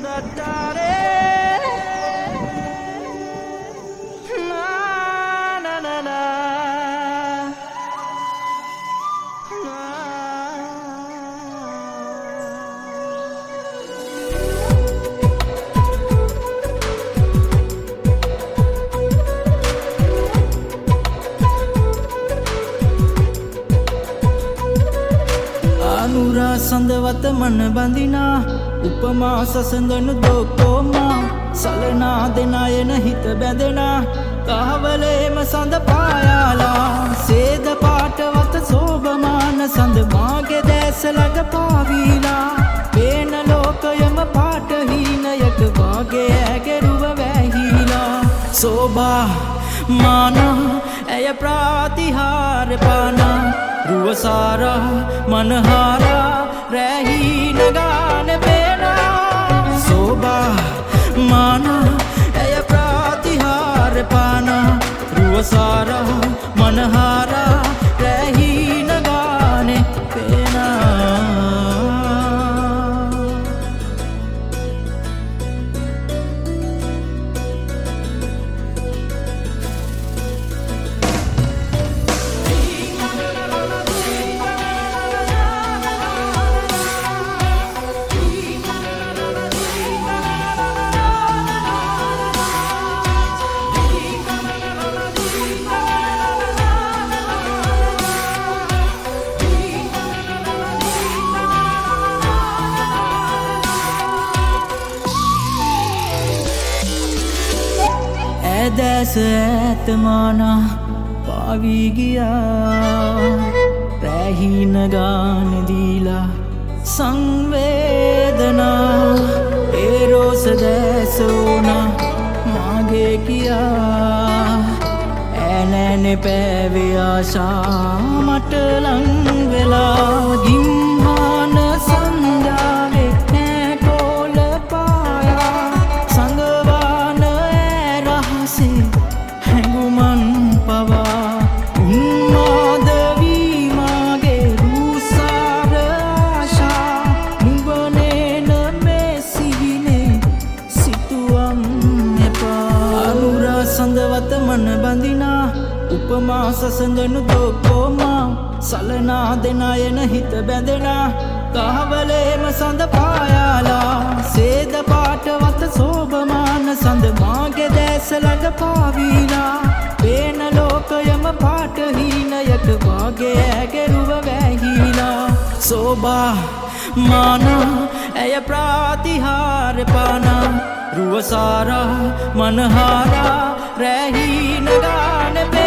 අනුරා සඳවත මන බඳිනා උපමා සසඳනු දොකෝමා සලනා දෙනයන හිත බැඳෙනා කහවලේම සඳ පායාලා සේද පාටවත සෝභමාන සඳ මාගේ දැස ළඟ පාවීලා පේන ලෝකයම පාටහීනයක වාගේ ඇගෙරුව වැහිලා සෝභා මාන ඇය ප්‍රාතිහාර පානා රුවසාරා මනහාරා රැහීන ගාන පේනා සෝභා මාන ඇය ප්‍රාතිහාර පානා රුවසාරා මනහාරා රැහීන ගාන පේනා ඇදැස ඇතමානා පාවී ගියා රැහීන ගාන දීලා සංවේදනා ඒ රෝස දැස වුණා මාගේ කියා ඇනැනෙ පැවේ ආශා මට ලං වෙලා ගිම්හාන සංධාවේ නෑ කෝල පායා සංගවාන හැඟුමන් පවා උන්මාද වී මාගේ රුසාර ආශා නුඹනේන මේ සිහිනේ සිතුවම් එපා අනුරා සඳවත මන බඳිනා උපමා සසඳනු දොකෝමා සලනා දෙනයන හිත බැඳෙනා කහවලේම සඳ පායාලා සේද පාටවත සෝභමාන සඳ මාගේ දැස ළඟ පාවීලා පේන ලෝකයම පාටහීනයක වාගේ ඇගෙරුව වැහිලා සෝභා මාන ඇය ප්‍රාතිහාර පානා රුවසාරා මනහාරා රැහීන ගාන